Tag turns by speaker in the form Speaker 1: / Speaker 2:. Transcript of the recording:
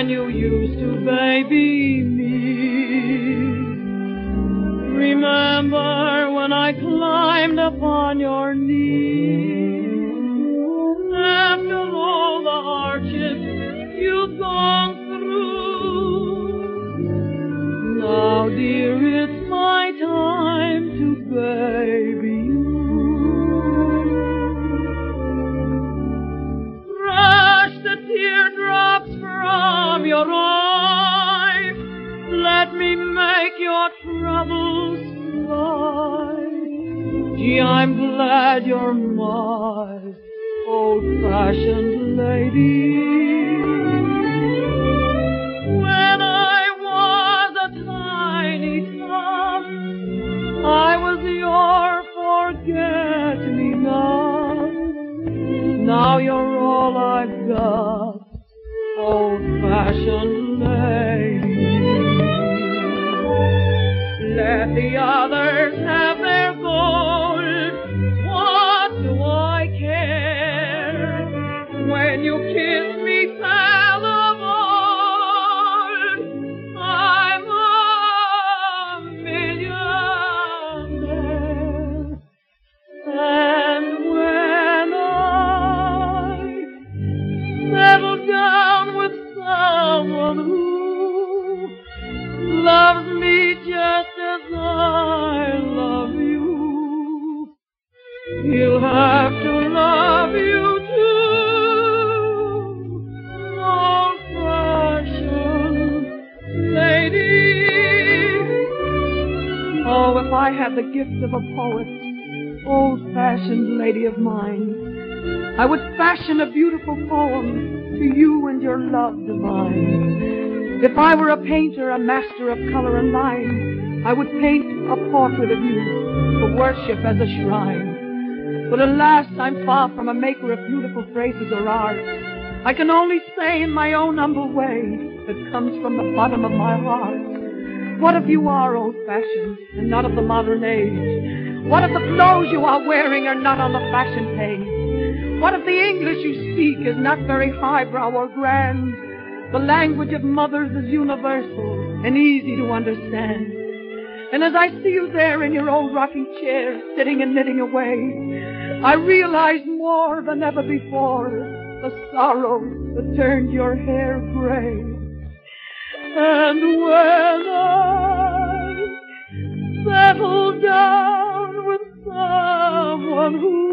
Speaker 1: when you used to baby me. Remember when I climbed upon your knee. After all the hardships you've gone through, now dear, it's my time to baby you. Brush the teardrops from your eyes, let me make your troubles fly. Gee, I'm glad you're my old-fashioned lady. When I was a tiny tot, I was your forget-me-not. Now you're all I've got, old-fashioned lady. Let the others have their gold, what do I care? When you kiss me, pal of old, I'm a millionaire. And when I settle down with someone who loves me just as I love you, he'll have to love you too, old-fashioned lady. Oh, if I had the gift of a poet, old-fashioned lady of mine, I would fashion a beautiful poem to you and your love divine. If I were a painter, a master of color and line, I would paint a portrait of you to worship as a shrine. But alas, I'm far from a maker of beautiful phrases or art. I can only say in my own humble way that comes from the bottom of my heart. What if you are old-fashioned and not of the modern age? What if the clothes you are wearing are not on the fashion page? What if the English you speak is not very highbrow or grand? The language of mothers is universal and easy to understand. And as I see you there in your old rocking chair, sitting and knitting away, I realize more than ever before the sorrow that turned your hair gray. And when I settle down with someone who